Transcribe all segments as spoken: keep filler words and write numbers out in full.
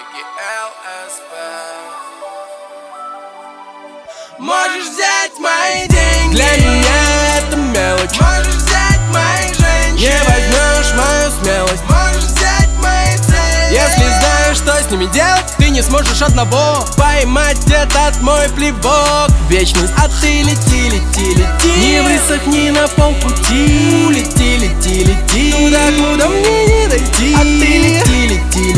Беги ЛСП. Можешь взять мои деньги, для меня это мелочь. можешь взять мои женщины, Не возьмешь мою смелость. можешь взять мои цели. Если знаешь, что с ними делать, ты не сможешь одного поймать этот мой плевок. Вечность, а ты лети, лети, лети, не высохни на полпути. Лети, лети, лети, туда, куда мне не дойти. А ты лети, лети,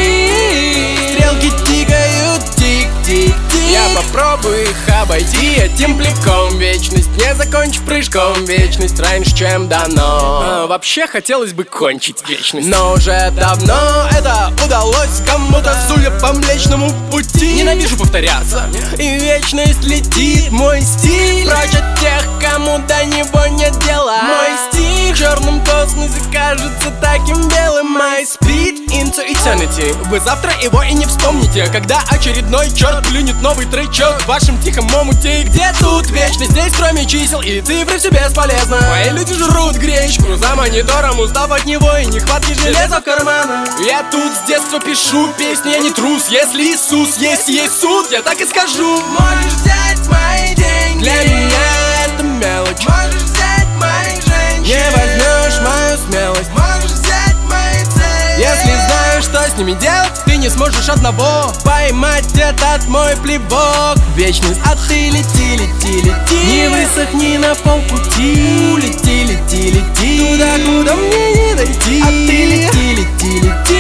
лети, стрелки тикают, тик-тик-тик. Я попробую их обойти этим плевком. Вечность, не закончив прыжком. Вечность раньше, чем дано. а, Вообще хотелось бы кончить вечность, но уже давно это удалось кому-то, судя по Млечному пути. Ненавижу повторяться, и вечность летит. Мой стиль прочь от тех, кому до него нет дела. Мой стиль в черном космосе кажется таким белым. My speed into eternity. Вы завтра его и не вспомните, когда очередной черт плюнет новый тречок в вашем тихом омуте. И где тут вечность? Здесь кроме чисел и цифры все бесполезно. Мои люди жрут гречку за монитором, устав от него и нехватки железа в карманах. Я тут с детства пишу песни, я не трус. Если Иисус есть, есть суд, я так и скажу. Можешь взять мои деньги, Для меня это мелочь. можешь взять мои женщины, Не возьмешь мою смелость. можешь взять мои цели. Если знаешь, что с ними делать, ты не сможешь одного поймать этот мой плевок. Вечность, а ты лети, лети, лети, не высохни на полпути. Лети, лети, лети, туда, куда мне не дойти. А ты лети, лети,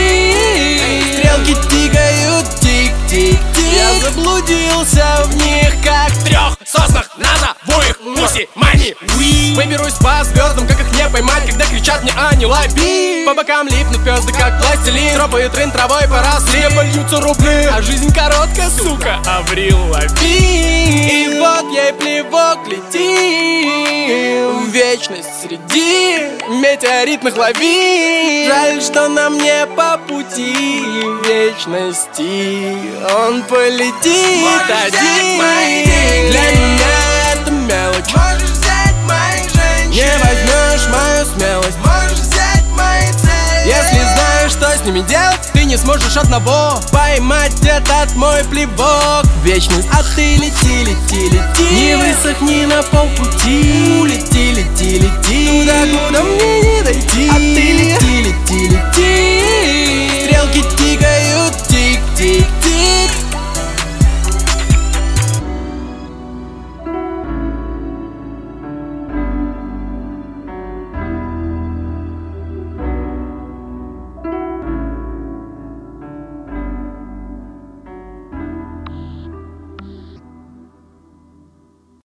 лети, стрелки тикают, тик-тик-тик. Я заблудился в них, как в трех соснах назову их Муси, Мани, Уи. Выберусь по звездам, как их не поймать, когда кричат мне «Ани, лови». По бокам липнут пёзды, как пластилин. Тропы трын травой поросли, польются рубли. А жизнь короткая, сука, Аврил лови. И вот ей плевок лети в вечность среди метеоритных лавин. Жаль, что нам не по пути вечности. Он полетит Можешь взять один. мои деньги, Для меня это мелочь. можешь взять мои женщины, Не возьмешь мою смелость. можешь взять мои цели. Если знаешь, что с ними делать, ты не сможешь одного поймать этот мой плевок. Вечность, а ты лети, лети, лети, не высохни на полпути.